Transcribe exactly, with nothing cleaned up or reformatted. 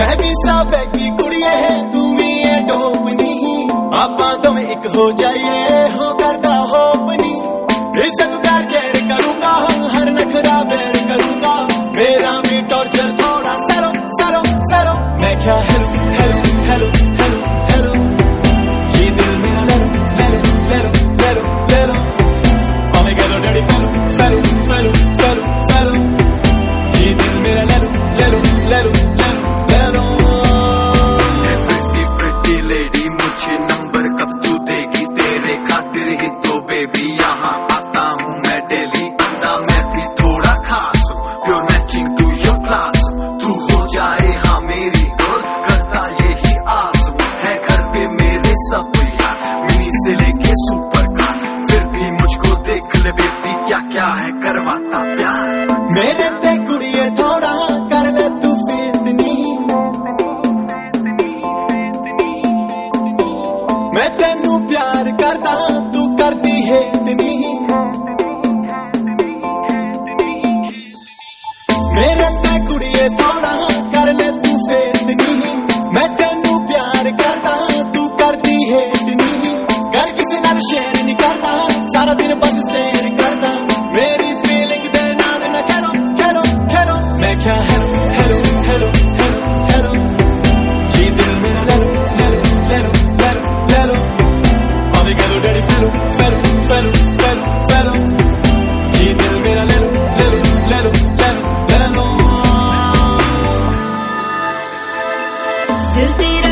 मैं भी साबैगी कुड़िए तू भी है डोपनी आपा तुम एक हो जाइए हो करता होपनी इज्जत प्यार केयर करूंगा हर नखरा बेर करूंगा मेरा भी टॉर्चर थोड़ा सरो सरो सरो मैं क्या hello hello hello hello hello जी दिल मेरा ले लो ले लो ले लो ले लो ले लो हमें कह लो daddy fellow fellow fellow fellow fellow जी दिल मेरा ले लो ले लो ले लो ले लो ले लो प्रिटी प्रिटी लेडी मुझे नंबर कब तू देगी तेरे खातिर ही तो बेबी यहाँ आता हूँ मैं डेली बंदा मैं भी थोड़ा खास हूँ pure matching to your class तू हो जाए हाँ मेरी गर्ल करता यही आस है घर पे मेरे सब यार मिनी से लेके सुपर कार फिर भी मुझको देख ले बेबी क्या क्या है करवाता प्यार मेरे ते कुड़िए थोड़ा कर ले तू फितनी मैं तेनू प्यार करदा तू करदी है इतनी मेरे ते कुड़िए थोड़ा कर ले तू फितनी मैं तेनू प्यार करदा तू करदी है इतनी कर किसी नाल शेयर नहीं करदा सारा दिन बस शेयर करदा मेरी फीलिंग दे नाल ना खेलो खेलो खेलो मैं क्या hello hello hello hello hello जी दिल मेरा ले लो ले लो ले लो ले लो ले लो हमें कह लो daddy fellow fellow fellow fellow fellow जी दिल मेरा ले लो ले लो ले लो ले लो ले लो दिल तेरा